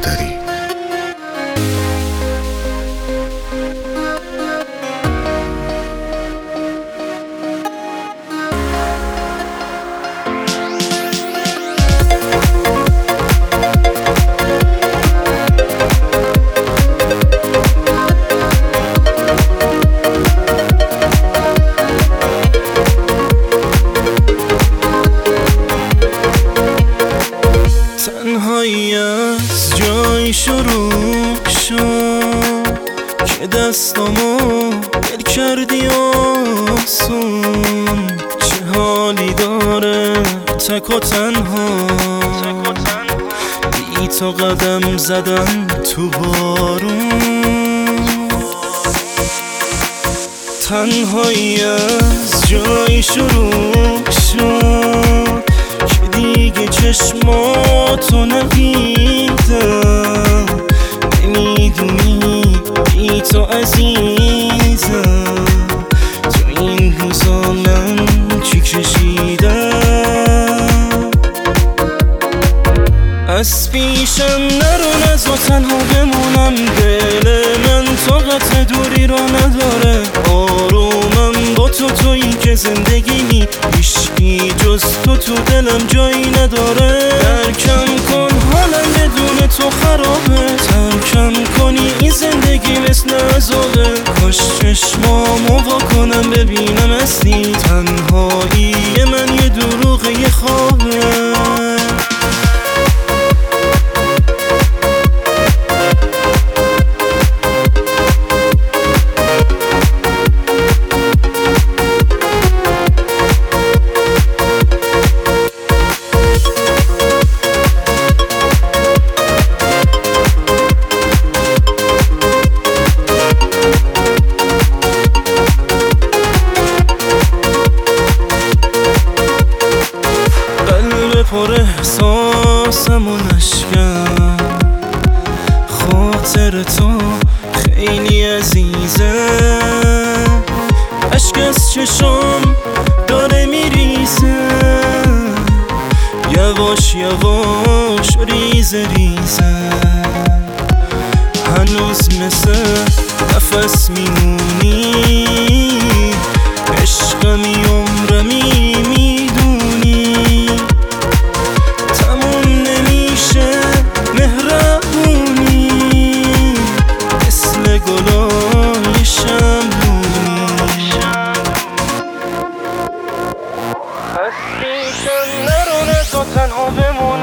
مادری. تنهایی از جایی شروع شد که دستامو دل کردی آسون. چه حالی داره تک و تنها، بی تو قدم زدن تو بارون. تنهایی از جایی شروع شد که دیگه چشماتو ندیدم. نمیدونی بی تو عزیزم، تو این روزا من چی کشیدم. از پیشم نرو نزا تنها بمونم، دل من طاقت دوری را نداره. آرومم با تو، تویی که زندگیمی، هیچکی جز تو تو دلم جایی نداره. ترکم کن حالم بدون تو خرابه، ترکم کنی این زندگی مثل عذابه. کاش چشمامو وا کنم ببینم هستی، تنهایی من یه دروغه یه خوابه. پر احساسم و نشکم، خاطر تو خیلی عزیزه. اشک از چشم داره میریزه، یواش یواش ریزه ریزه. هنوز مثل نفس میمونی، عشقمی عمرمی میدونی. تموم نمیشه مهربونی، مثل گلای شمعونی. از پیشم نرو نزا تنها بمون،